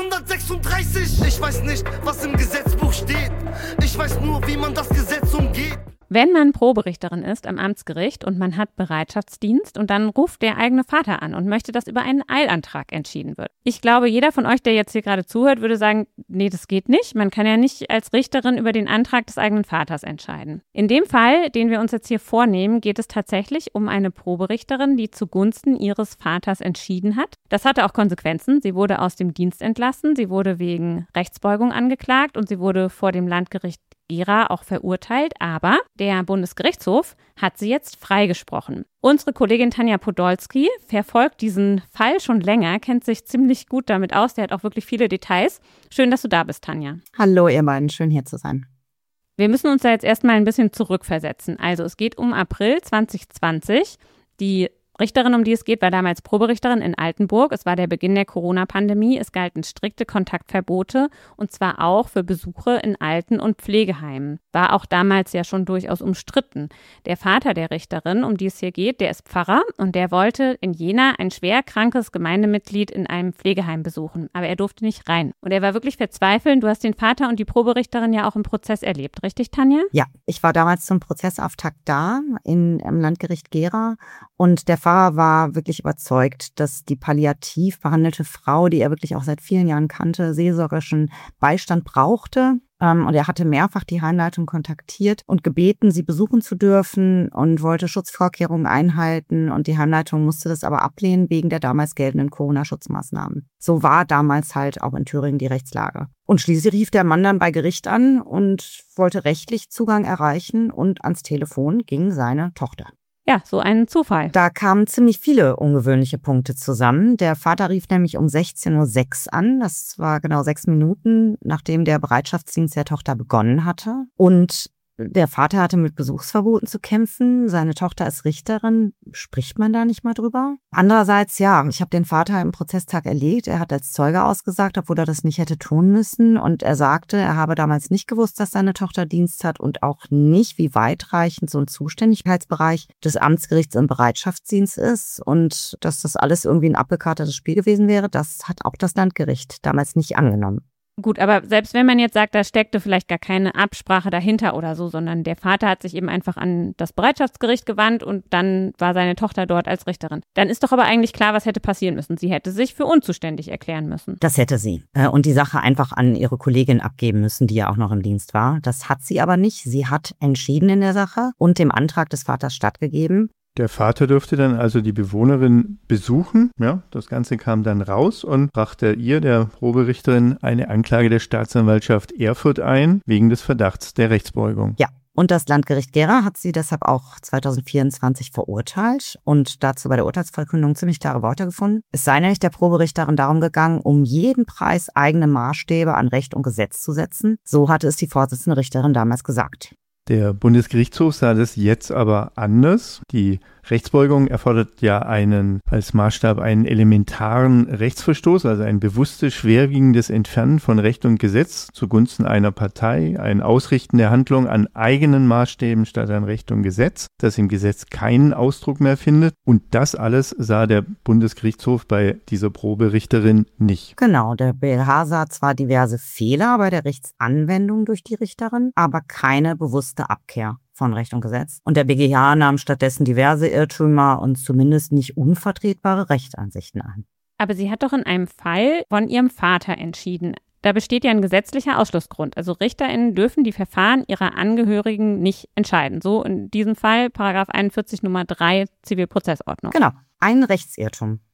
136, ich weiß nicht, was im Gesetzbuch steht. Ich weiß nur, wie man das Gesetz umgeht. Wenn man Proberichterin ist am Amtsgericht und man hat Bereitschaftsdienst und dann ruft der eigene Vater an und möchte, dass über einen Eilantrag entschieden wird. Ich glaube, jeder von euch, der jetzt hier gerade zuhört, würde sagen, nee, das geht nicht. Man kann ja nicht als Richterin über den Antrag des eigenen Vaters entscheiden. In dem Fall, den wir uns jetzt hier vornehmen, geht es tatsächlich um eine Proberichterin, die zugunsten ihres Vaters entschieden hat. Das hatte auch Konsequenzen. Sie wurde aus dem Dienst entlassen, sie wurde wegen Rechtsbeugung angeklagt und sie wurde vor dem Landgericht Gera auch verurteilt, aber der Bundesgerichtshof hat sie jetzt freigesprochen. Unsere Kollegin Tanja Podolski verfolgt diesen Fall schon länger, kennt sich ziemlich gut damit aus, der hat auch wirklich viele Details. Schön, dass du da bist, Tanja. Hallo ihr beiden, schön hier zu sein. Wir müssen uns da jetzt erstmal ein bisschen zurückversetzen. Also es geht um April 2020. Die Richterin, um die es geht, war damals Proberichterin in Altenburg. Es war der Beginn der Corona-Pandemie. Es galten strikte Kontaktverbote und zwar auch für Besuche in Alten- und Pflegeheimen. War auch damals ja schon durchaus umstritten. Der Vater der Richterin, um die es hier geht, der ist Pfarrer und der wollte in Jena ein schwer krankes Gemeindemitglied in einem Pflegeheim besuchen. Aber er durfte nicht rein. Und er war wirklich verzweifelt. Du hast den Vater und die Proberichterin ja auch im Prozess erlebt, richtig, Tanja? Ja, ich war damals zum Prozessauftakt da im Landgericht Gera und der Pfarrer war wirklich überzeugt, dass die palliativ behandelte Frau, die er wirklich auch seit vielen Jahren kannte, seelsorgerischen Beistand brauchte. Und er hatte mehrfach die Heimleitung kontaktiert und gebeten, sie besuchen zu dürfen und wollte Schutzvorkehrungen einhalten. Und die Heimleitung musste das aber ablehnen wegen der damals geltenden Corona-Schutzmaßnahmen. So war damals halt auch in Thüringen die Rechtslage. Und schließlich rief der Mann dann bei Gericht an und wollte rechtlich Zugang erreichen und ans Telefon ging seine Tochter. Ja, so ein Zufall. Da kamen ziemlich viele ungewöhnliche Punkte zusammen. Der Vater rief nämlich um 16:06 Uhr an. Das war genau 6 Minuten, nachdem der Bereitschaftsdienst der Tochter begonnen hatte. Und der Vater hatte mit Besuchsverboten zu kämpfen. Seine Tochter ist Richterin. Spricht man da nicht mal drüber? Andererseits, ja, ich habe den Vater im Prozesstag erlebt. Er hat als Zeuge ausgesagt, obwohl er das nicht hätte tun müssen. Und er sagte, er habe damals nicht gewusst, dass seine Tochter Dienst hat und auch nicht, wie weitreichend so ein Zuständigkeitsbereich des Amtsgerichts im Bereitschaftsdienst ist. Und dass das alles irgendwie ein abgekartetes Spiel gewesen wäre, das hat auch das Landgericht damals nicht angenommen. Gut, aber selbst wenn man jetzt sagt, da steckte vielleicht gar keine Absprache dahinter oder so, sondern der Vater hat sich eben einfach an das Bereitschaftsgericht gewandt und dann war seine Tochter dort als Richterin. Dann ist doch aber eigentlich klar, was hätte passieren müssen. Sie hätte sich für unzuständig erklären müssen. Das hätte sie. Und die Sache einfach an ihre Kollegin abgeben müssen, die ja auch noch im Dienst war. Das hat sie aber nicht. Sie hat entschieden in der Sache und dem Antrag des Vaters stattgegeben. Der Vater durfte dann also die Bewohnerin besuchen. Ja, das Ganze kam dann raus und brachte ihr, der Proberichterin, eine Anklage der Staatsanwaltschaft Erfurt ein, wegen des Verdachts der Rechtsbeugung. Ja. Und das Landgericht Gera hat sie deshalb auch 2024 verurteilt und dazu bei der Urteilsverkündung ziemlich klare Worte gefunden. Es sei nämlich der Proberichterin darum gegangen, um jeden Preis eigene Maßstäbe an Recht und Gesetz zu setzen. So hatte es die Vorsitzende Richterin damals gesagt. Der Bundesgerichtshof sah das jetzt aber anders. Die Rechtsbeugung erfordert ja als Maßstab einen elementaren Rechtsverstoß, also ein bewusstes, schwerwiegendes Entfernen von Recht und Gesetz zugunsten einer Partei, ein Ausrichten der Handlung an eigenen Maßstäben statt an Recht und Gesetz, das im Gesetz keinen Ausdruck mehr findet. Und das alles sah der Bundesgerichtshof bei dieser Proberichterin nicht. Genau, der BGH sah zwar diverse Fehler bei der Rechtsanwendung durch die Richterin, aber keine bewusste Abkehr von Recht und Gesetz. Und der BGH nahm stattdessen diverse Irrtümer und zumindest nicht unvertretbare Rechtsansichten an. Aber sie hat doch in einem Fall von ihrem Vater entschieden. Da besteht ja ein gesetzlicher Ausschlussgrund. Also RichterInnen dürfen die Verfahren ihrer Angehörigen nicht entscheiden. So in diesem Fall Paragraph 41 Nummer 3 Zivilprozessordnung. Genau, ein Rechtsirrtum.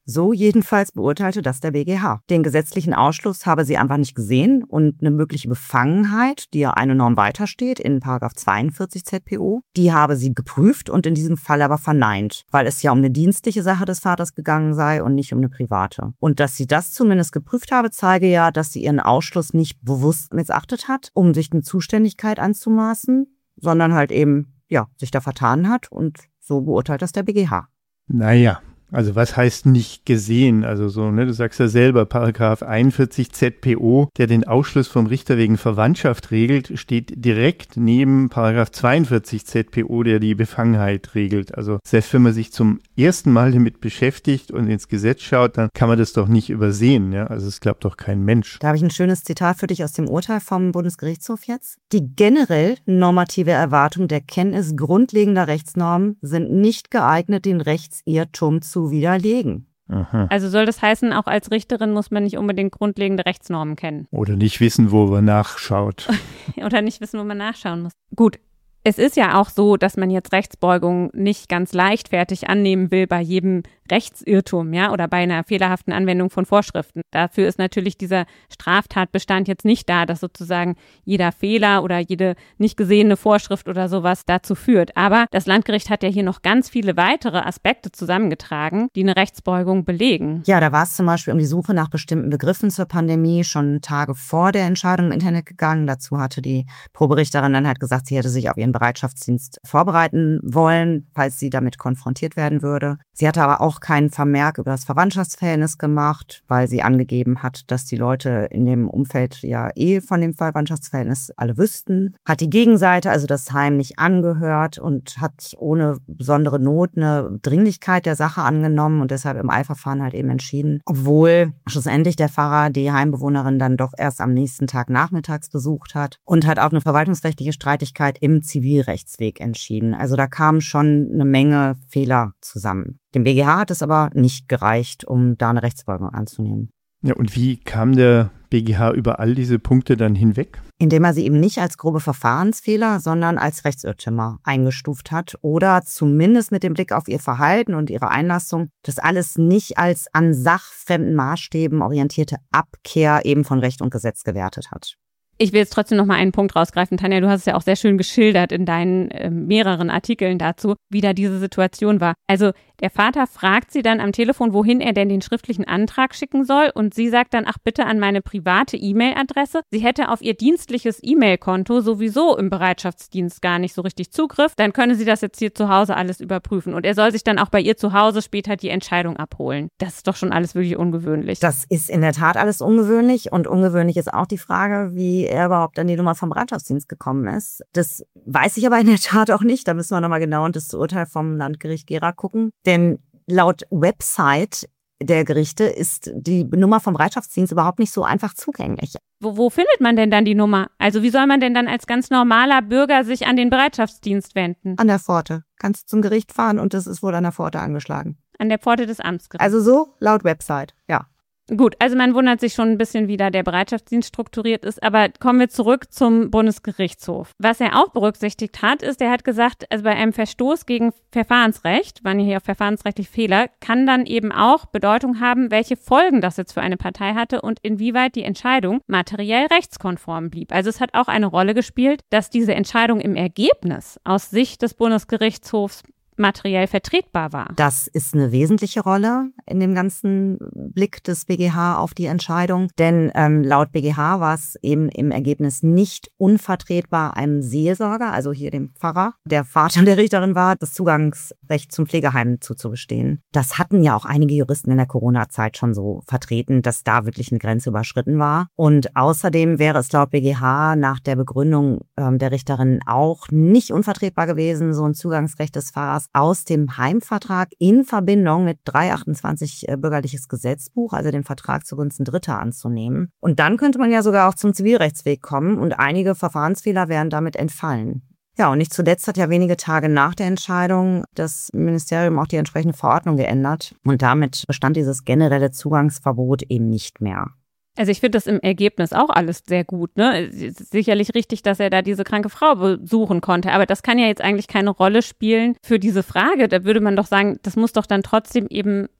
So jedenfalls beurteilte das der BGH. Den gesetzlichen Ausschluss habe sie einfach nicht gesehen und eine mögliche Befangenheit, die ja eine Norm weitersteht in § 42 ZPO, die habe sie geprüft und in diesem Fall aber verneint, weil es ja um eine dienstliche Sache des Vaters gegangen sei und nicht um eine private. Und dass sie das zumindest geprüft habe, zeige ja, dass sie ihren Ausschluss nicht bewusst missachtet hat, um sich eine Zuständigkeit anzumaßen, sondern halt eben, ja, sich da vertan hat und so beurteilt das der BGH. Naja. Also was heißt nicht gesehen? Also so, ne, du sagst ja selber, Paragraph 41 ZPO, der den Ausschluss vom Richter wegen Verwandtschaft regelt, steht direkt neben Paragraph 42 ZPO, der die Befangenheit regelt. Also selbst wenn man sich zum ersten Mal damit beschäftigt und ins Gesetz schaut, dann kann man das doch nicht übersehen. Ja? Also es glaubt doch kein Mensch. Da habe ich ein schönes Zitat für dich aus dem Urteil vom Bundesgerichtshof jetzt. Die generell normative Erwartung der Kenntnis grundlegender Rechtsnormen sind nicht geeignet, den Rechtsirrtum zu widerlegen. Aha. Also soll das heißen, auch als Richterin muss man nicht unbedingt grundlegende Rechtsnormen kennen? Oder nicht wissen, wo man nachschaut. Oder nicht wissen, wo man nachschauen muss. Gut. Es ist ja auch so, dass man jetzt Rechtsbeugung nicht ganz leichtfertig annehmen will bei jedem Rechtsirrtum, ja, oder bei einer fehlerhaften Anwendung von Vorschriften. Dafür ist natürlich dieser Straftatbestand jetzt nicht da, dass sozusagen jeder Fehler oder jede nicht gesehene Vorschrift oder sowas dazu führt. Aber das Landgericht hat ja hier noch ganz viele weitere Aspekte zusammengetragen, die eine Rechtsbeugung belegen. Ja, da war es zum Beispiel um die Suche nach bestimmten Begriffen zur Pandemie schon Tage vor der Entscheidung im Internet gegangen. Dazu hatte die Proberichterin dann halt gesagt, sie hätte sich auf ihren Bereitschaftsdienst vorbereiten wollen, falls sie damit konfrontiert werden würde. Sie hatte aber auch keinen Vermerk über das Verwandtschaftsverhältnis gemacht, weil sie angegeben hat, dass die Leute in dem Umfeld ja von dem Verwandtschaftsverhältnis alle wüssten. Hat die Gegenseite, also das Heim, nicht angehört und hat ohne besondere Not eine Dringlichkeit der Sache angenommen und deshalb im Eilverfahren halt eben entschieden, obwohl schlussendlich der Pfarrer die Heimbewohnerin dann doch erst am nächsten Tag nachmittags besucht hat und hat auf eine verwaltungsrechtliche Streitigkeit im Zivilrechtsweg entschieden. Also da kamen schon eine Menge Fehler zusammen. Dem BGH hat es aber nicht gereicht, um da eine Rechtsbeugung anzunehmen. Ja, und wie kam der BGH über all diese Punkte dann hinweg? Indem er sie eben nicht als grobe Verfahrensfehler, sondern als Rechtsirrtümer eingestuft hat oder zumindest mit dem Blick auf ihr Verhalten und ihre Einlassung das alles nicht als an sachfremden Maßstäben orientierte Abkehr eben von Recht und Gesetz gewertet hat. Ich will jetzt trotzdem noch mal einen Punkt rausgreifen. Tanja, du hast es ja auch sehr schön geschildert in deinen mehreren Artikeln dazu, wie da diese Situation war. Also der Vater fragt sie dann am Telefon, wohin er denn den schriftlichen Antrag schicken soll. Und sie sagt dann, ach bitte an meine private E-Mail-Adresse. Sie hätte auf ihr dienstliches E-Mail-Konto sowieso im Bereitschaftsdienst gar nicht so richtig Zugriff. Dann könne sie das jetzt hier zu Hause alles überprüfen. Und er soll sich dann auch bei ihr zu Hause später die Entscheidung abholen. Das ist doch schon alles wirklich ungewöhnlich. Das ist in der Tat alles ungewöhnlich. Und ungewöhnlich ist auch die Frage, wie er überhaupt an die Nummer vom Bereitschaftsdienst gekommen ist. Das weiß ich aber in der Tat auch nicht. Da müssen wir nochmal genau in das Urteil vom Landgericht Gera gucken. Denn laut Website der Gerichte ist die Nummer vom Bereitschaftsdienst überhaupt nicht so einfach zugänglich. Wo findet man denn dann die Nummer? Also wie soll man denn dann als ganz normaler Bürger sich an den Bereitschaftsdienst wenden? An der Pforte. Kannst zum Gericht fahren und das ist wohl an der Pforte angeschlagen. An der Pforte des Amtsgerichts. Also so laut Website, ja. Gut, also man wundert sich schon ein bisschen, wie da der Bereitschaftsdienst strukturiert ist, aber kommen wir zurück zum Bundesgerichtshof. Was er auch berücksichtigt hat, ist, er hat gesagt, also bei einem Verstoß gegen Verfahrensrecht, waren hier auf verfahrensrechtliche Fehler, kann dann eben auch Bedeutung haben, welche Folgen das jetzt für eine Partei hatte und inwieweit die Entscheidung materiell rechtskonform blieb. Also es hat auch eine Rolle gespielt, dass diese Entscheidung im Ergebnis aus Sicht des Bundesgerichtshofs materiell vertretbar war. Das ist eine wesentliche Rolle in dem ganzen Blick des BGH auf die Entscheidung, denn laut BGH war es eben im Ergebnis nicht unvertretbar, einem Seelsorger, also hier dem Pfarrer, der Vater der Richterin war, das Zugangsrecht zum Pflegeheim zuzugestehen. Das hatten ja auch einige Juristen in der Corona-Zeit schon so vertreten, dass da wirklich eine Grenze überschritten war. Und außerdem wäre es laut BGH nach der Begründung der Richterin auch nicht unvertretbar gewesen, so ein Zugangsrecht des Pfarrers aus dem Heimvertrag in Verbindung mit 328 Bürgerliches Gesetzbuch, also den Vertrag zugunsten Dritter, anzunehmen. Und dann könnte man ja sogar auch zum Zivilrechtsweg kommen und einige Verfahrensfehler wären damit entfallen. Ja, und nicht zuletzt hat ja wenige Tage nach der Entscheidung das Ministerium auch die entsprechende Verordnung geändert und damit bestand dieses generelle Zugangsverbot eben nicht mehr. Also ich finde das im Ergebnis auch alles sehr gut, ne? Sicherlich richtig, dass er da diese kranke Frau besuchen konnte, aber das kann ja jetzt eigentlich keine Rolle spielen für diese Frage. Da würde man doch sagen, das muss doch dann trotzdem eben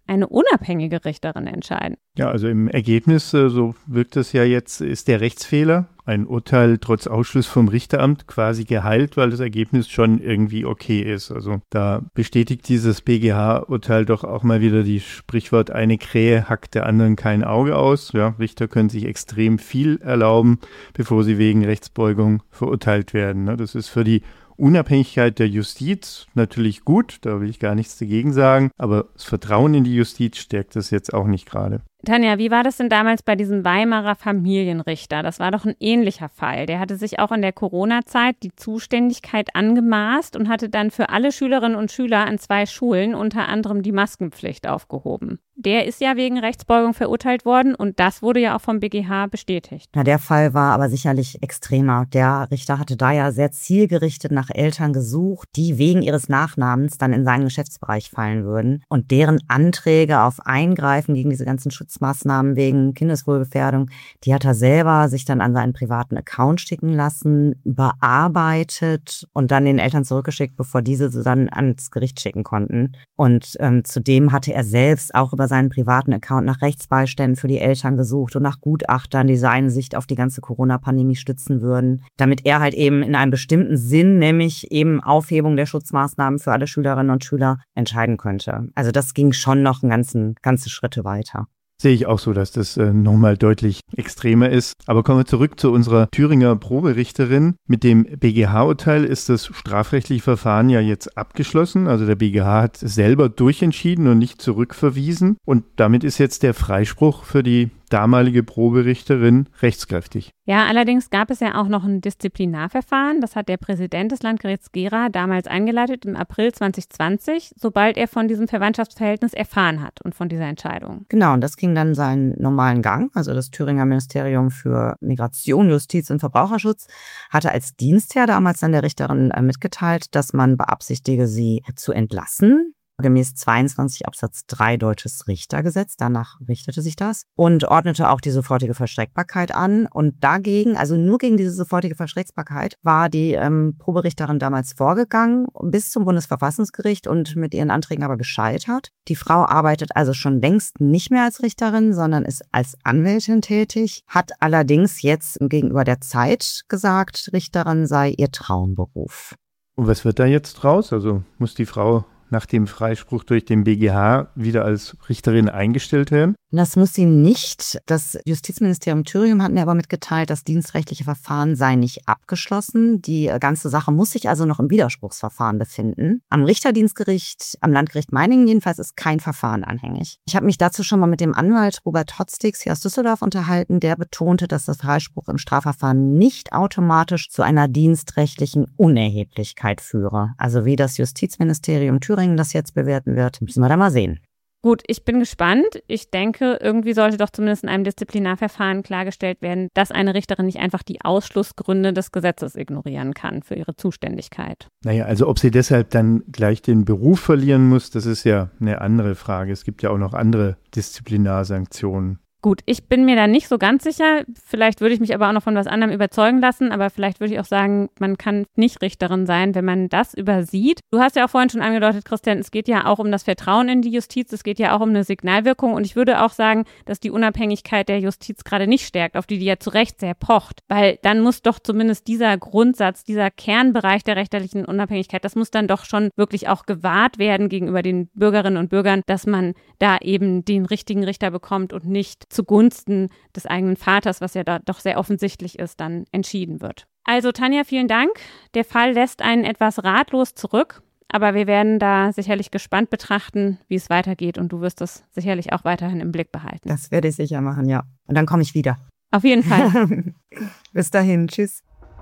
eine unabhängige Richterin entscheiden. Ja, also im Ergebnis, so wirkt es ja jetzt, ist der Rechtsfehler, ein Urteil trotz Ausschluss vom Richteramt, quasi geheilt, weil das Ergebnis schon irgendwie okay ist. Also da bestätigt dieses BGH-Urteil doch auch mal wieder die Sprichwort, eine Krähe hackt der anderen kein Auge aus. Ja, Richter können sich extrem viel erlauben, bevor sie wegen Rechtsbeugung verurteilt werden. Das ist für die Unabhängigkeit der Justiz natürlich gut, da will ich gar nichts dagegen sagen, aber das Vertrauen in die Justiz stärkt das jetzt auch nicht gerade. Tanja, wie war das denn damals bei diesem Weimarer Familienrichter? Das war doch ein ähnlicher Fall. Der hatte sich auch in der Corona-Zeit die Zuständigkeit angemaßt und hatte dann für alle Schülerinnen und Schüler an 2 Schulen unter anderem die Maskenpflicht aufgehoben. Der ist ja wegen Rechtsbeugung verurteilt worden und das wurde ja auch vom BGH bestätigt. Ja, der Fall war aber sicherlich extremer. Der Richter hatte da ja sehr zielgerichtet nach Eltern gesucht, die wegen ihres Nachnamens dann in seinen Geschäftsbereich fallen würden und deren Anträge auf Eingreifen gegen diese ganzen Schutzmaßnahmen wegen Kindeswohlgefährdung, die hat er selber sich dann an seinen privaten Account schicken lassen, überarbeitet und dann den Eltern zurückgeschickt, bevor diese sie dann ans Gericht schicken konnten. Und zudem hatte er selbst auch über seinen privaten Account nach Rechtsbeiständen für die Eltern gesucht und nach Gutachtern, die seine Sicht auf die ganze Corona-Pandemie stützen würden, damit er halt eben in einem bestimmten Sinn, nämlich eben Aufhebung der Schutzmaßnahmen für alle Schülerinnen und Schüler, entscheiden könnte. Also das ging schon noch ganze Schritte weiter. Sehe ich auch so, dass das nochmal deutlich extremer ist. Aber kommen wir zurück zu unserer Thüringer Proberichterin. Mit dem BGH-Urteil ist das strafrechtliche Verfahren ja jetzt abgeschlossen. Also der BGH hat selber durchentschieden und nicht zurückverwiesen. Und damit ist jetzt der Freispruch für die damalige Proberichterin rechtskräftig. Ja, allerdings gab es ja auch noch ein Disziplinarverfahren. Das hat der Präsident des Landgerichts Gera damals eingeleitet im April 2020, sobald er von diesem Verwandtschaftsverhältnis erfahren hat und von dieser Entscheidung. Genau, und das ging dann seinen normalen Gang. Also das Thüringer Ministerium für Migration, Justiz und Verbraucherschutz hatte als Dienstherr damals dann der Richterin mitgeteilt, dass man beabsichtige, sie zu entlassen. Gemäß 22 Absatz 3 Deutsches Richtergesetz, danach richtete sich das, und ordnete auch die sofortige Vollstreckbarkeit an. Und dagegen, also nur gegen diese sofortige Vollstreckbarkeit, war die Proberichterin damals vorgegangen bis zum Bundesverfassungsgericht und mit ihren Anträgen aber gescheitert. Die Frau arbeitet also schon längst nicht mehr als Richterin, sondern ist als Anwältin tätig, hat allerdings jetzt gegenüber der Zeit gesagt, Richterin sei ihr Traumberuf. Und was wird da jetzt draus? Also muss die Frau nach dem Freispruch durch den BGH wieder als Richterin eingestellt werden? Das muss sie nicht. Das Justizministerium Thüringen hat mir aber mitgeteilt, das dienstrechtliche Verfahren sei nicht abgeschlossen. Die ganze Sache muss sich also noch im Widerspruchsverfahren befinden. Am Richterdienstgericht, am Landgericht Meiningen jedenfalls, ist kein Verfahren anhängig. Ich habe mich dazu schon mal mit dem Anwalt Robert Hotstigs hier aus Düsseldorf unterhalten. Der betonte, dass das Freispruch im Strafverfahren nicht automatisch zu einer dienstrechtlichen Unerheblichkeit führe. Also wie das Justizministerium Thüringen das jetzt bewerten wird, müssen wir da mal sehen. Gut, ich bin gespannt. Ich denke, irgendwie sollte doch zumindest in einem Disziplinarverfahren klargestellt werden, dass eine Richterin nicht einfach die Ausschlussgründe des Gesetzes ignorieren kann für ihre Zuständigkeit. Naja, also ob sie deshalb dann gleich den Beruf verlieren muss, das ist ja eine andere Frage. Es gibt ja auch noch andere Disziplinarsanktionen. Gut, ich bin mir da nicht so ganz sicher. Vielleicht würde ich mich aber auch noch von was anderem überzeugen lassen. Aber vielleicht würde ich auch sagen, man kann nicht Richterin sein, wenn man das übersieht. Du hast ja auch vorhin schon angedeutet, Christian, es geht ja auch um das Vertrauen in die Justiz. Es geht ja auch um eine Signalwirkung. Und ich würde auch sagen, dass die Unabhängigkeit der Justiz gerade nicht stärkt, auf die ja zu Recht sehr pocht. Weil dann muss doch zumindest dieser Grundsatz, dieser Kernbereich der richterlichen Unabhängigkeit, das muss dann doch schon wirklich auch gewahrt werden gegenüber den Bürgerinnen und Bürgern, dass man da eben den richtigen Richter bekommt und nicht zugunsten des eigenen Vaters, was ja da doch sehr offensichtlich ist, dann entschieden wird. Also Tanja, vielen Dank. Der Fall lässt einen etwas ratlos zurück, aber wir werden da sicherlich gespannt betrachten, wie es weitergeht und du wirst das sicherlich auch weiterhin im Blick behalten. Das werde ich sicher machen, ja. Und dann komme ich wieder. Auf jeden Fall. Bis dahin, tschüss.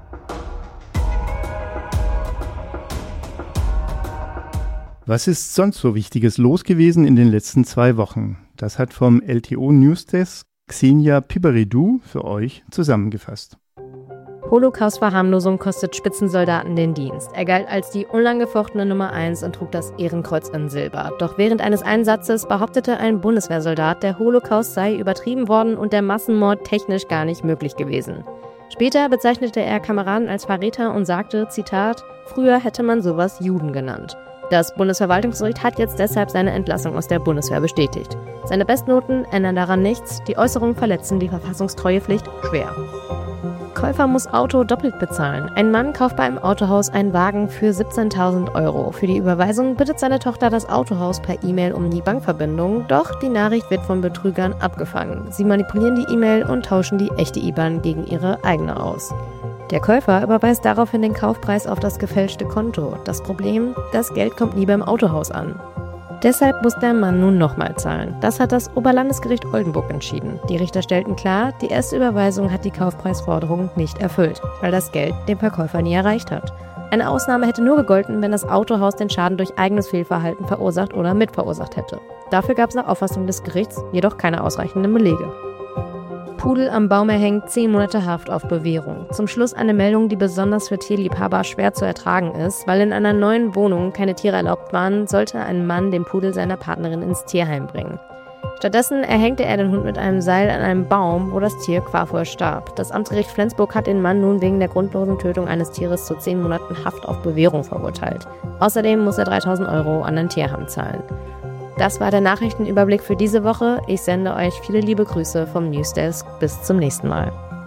Was ist sonst so Wichtiges los gewesen in den letzten 2 Wochen? Das hat vom LTO Newsdesk Xenia Piberidou für euch zusammengefasst. Holocaust-Verharmlosung kostet Spitzensoldaten den Dienst. Er galt als die unangefochtene Nummer 1 und trug das Ehrenkreuz in Silber. Doch während eines Einsatzes behauptete ein Bundeswehrsoldat, der Holocaust sei übertrieben worden und der Massenmord technisch gar nicht möglich gewesen. Später bezeichnete er Kameraden als Verräter und sagte, Zitat, früher hätte man sowas Juden genannt. Das Bundesverwaltungsgericht hat jetzt deshalb seine Entlassung aus der Bundeswehr bestätigt. Seine Bestnoten ändern daran nichts, die Äußerungen verletzen die Verfassungstreuepflicht schwer. Käufer muss Auto doppelt bezahlen. Ein Mann kauft bei einem Autohaus einen Wagen für 17.000 €. Für die Überweisung bittet seine Tochter das Autohaus per E-Mail um die Bankverbindung, doch die Nachricht wird von Betrügern abgefangen. Sie manipulieren die E-Mail und tauschen die echte IBAN gegen ihre eigene aus. Der Käufer überweist daraufhin den Kaufpreis auf das gefälschte Konto. Das Problem, das Geld kommt nie beim Autohaus an. Deshalb muss der Mann nun nochmal zahlen. Das hat das Oberlandesgericht Oldenburg entschieden. Die Richter stellten klar, die erste Überweisung hat die Kaufpreisforderung nicht erfüllt, weil das Geld den Verkäufer nie erreicht hat. Eine Ausnahme hätte nur gegolten, wenn das Autohaus den Schaden durch eigenes Fehlverhalten verursacht oder mitverursacht hätte. Dafür gab es nach Auffassung des Gerichts jedoch keine ausreichenden Belege. Pudel am Baum erhängt, 10 Monate Haft auf Bewährung. Zum Schluss eine Meldung, die besonders für Tierliebhaber schwer zu ertragen ist. Weil in einer neuen Wohnung keine Tiere erlaubt waren, sollte ein Mann den Pudel seiner Partnerin ins Tierheim bringen. Stattdessen erhängte er den Hund mit einem Seil an einem Baum, wo das Tier qualvoll starb. Das Amtsgericht Flensburg hat den Mann nun wegen der grundlosen Tötung eines Tieres zu 10 Monaten Haft auf Bewährung verurteilt. Außerdem muss er 3.000 € an ein Tierheim zahlen. Das war der Nachrichtenüberblick für diese Woche. Ich sende euch viele liebe Grüße vom Newsdesk. Bis zum nächsten Mal.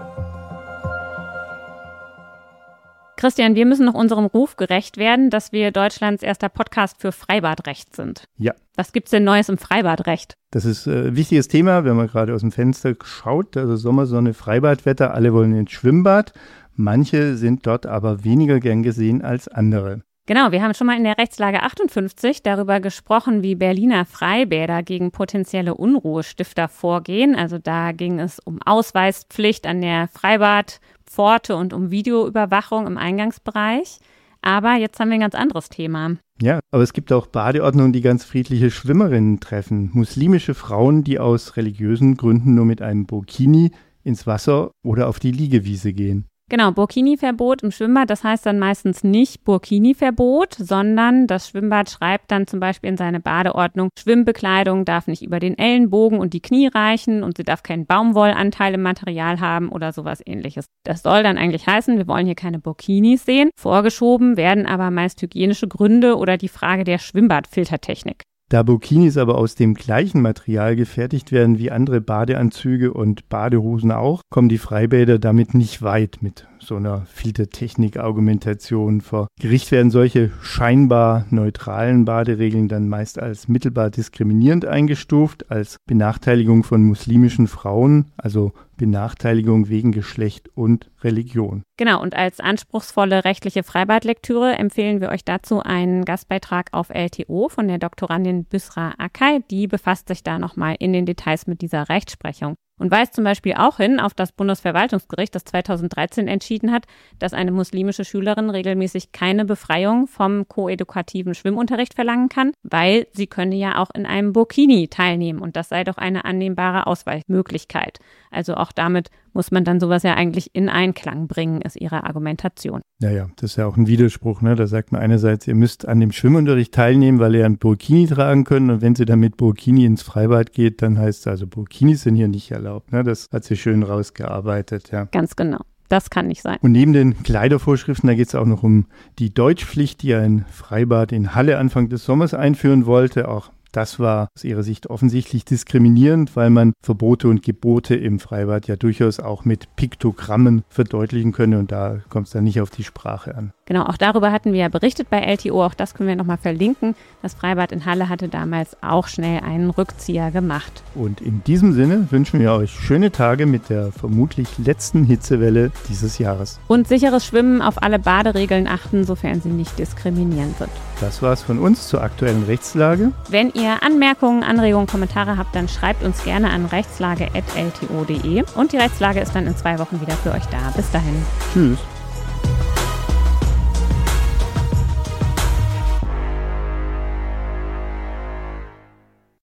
Christian, wir müssen noch unserem Ruf gerecht werden, dass wir Deutschlands erster Podcast für Freibadrecht sind. Ja. Was gibt's denn Neues im Freibadrecht? Das ist ein wichtiges Thema, wenn man gerade aus dem Fenster schaut. Also Sommersonne, Freibadwetter, alle wollen ins Schwimmbad. Manche sind dort aber weniger gern gesehen als andere. Genau, wir haben schon mal in der Rechtslage 58 darüber gesprochen, wie Berliner Freibäder gegen potenzielle Unruhestifter vorgehen. Also da ging es um Ausweispflicht an der Freibadpforte und um Videoüberwachung im Eingangsbereich. Aber jetzt haben wir ein ganz anderes Thema. Ja, aber es gibt auch Badeordnungen, die ganz friedliche Schwimmerinnen treffen. Muslimische Frauen, die aus religiösen Gründen nur mit einem Burkini ins Wasser oder auf die Liegewiese gehen. Genau, Burkini-Verbot im Schwimmbad, das heißt dann meistens nicht Burkini-Verbot, sondern das Schwimmbad schreibt dann zum Beispiel in seine Badeordnung, Schwimmbekleidung darf nicht über den Ellenbogen und die Knie reichen und sie darf keinen Baumwollanteil im Material haben oder sowas Ähnliches. Das soll dann eigentlich heißen, wir wollen hier keine Burkinis sehen. Vorgeschoben werden aber meist hygienische Gründe oder die Frage der Schwimmbadfiltertechnik. Da Burkinis aber aus dem gleichen Material gefertigt werden wie andere Badeanzüge und Badehosen auch, kommen die Freibäder damit nicht weit mit so einer Filtertechnik-Argumentation. Vor Gericht werden solche scheinbar neutralen Baderegeln dann meist als mittelbar diskriminierend eingestuft, als Benachteiligung von muslimischen Frauen, also Benachteiligung wegen Geschlecht und Religion. Genau, und als anspruchsvolle rechtliche Freibadlektüre empfehlen wir euch dazu einen Gastbeitrag auf LTO von der Doktorandin Büsra Akay. Die befasst sich da nochmal in den Details mit dieser Rechtsprechung. Und weist zum Beispiel auch hin auf das Bundesverwaltungsgericht, das 2013 entschieden hat, dass eine muslimische Schülerin regelmäßig keine Befreiung vom koedukativen Schwimmunterricht verlangen kann, weil sie könne ja auch in einem Burkini teilnehmen und das sei doch eine annehmbare Ausweichmöglichkeit. Also auch damit muss man dann sowas ja eigentlich in Einklang bringen, ist ihre Argumentation. Naja, das ist ja auch ein Widerspruch, ne? Da sagt man einerseits, ihr müsst an dem Schwimmunterricht teilnehmen, weil ihr ein Burkini tragen könnt und wenn sie dann mit Burkini ins Freibad geht, dann heißt es also, Burkinis sind hier nicht erlaubt. Ne? Das hat sie schön rausgearbeitet, ja. Ganz genau. Das kann nicht sein. Und neben den Kleidervorschriften, da geht es auch noch um die Deutschpflicht, die ein Freibad in Halle Anfang des Sommers einführen wollte. Auch das war aus ihrer Sicht offensichtlich diskriminierend, weil man Verbote und Gebote im Freibad ja durchaus auch mit Piktogrammen verdeutlichen könne und da kommt es dann nicht auf die Sprache an. Genau, auch darüber hatten wir ja berichtet bei LTO, auch das können wir nochmal verlinken. Das Freibad in Halle hatte damals auch schnell einen Rückzieher gemacht. Und in diesem Sinne wünschen wir euch schöne Tage mit der vermutlich letzten Hitzewelle dieses Jahres. Und sicheres Schwimmen, auf alle Baderegeln achten, sofern sie nicht diskriminierend sind. Das war's von uns zur aktuellen Rechtslage. Wenn ihr Anmerkungen, Anregungen, Kommentare habt, dann schreibt uns gerne an rechtslage@lto.de und die Rechtslage ist dann in 2 Wochen wieder für euch da. Bis dahin. Tschüss.